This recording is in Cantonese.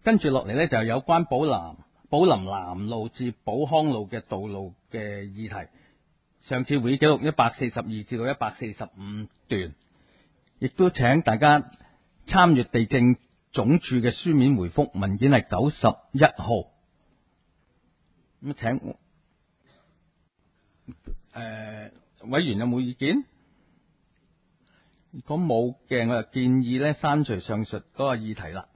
跟住落嚟呢，就有關寶林南路至寶康路嘅道路嘅議題。上次會議記錄142至到145段，亦都請大家參閱地政總署嘅書面回覆，文件係91號。咁請委員有冇意見？如果冇嘅，我就建議呢刪除上述嗰個議題啦。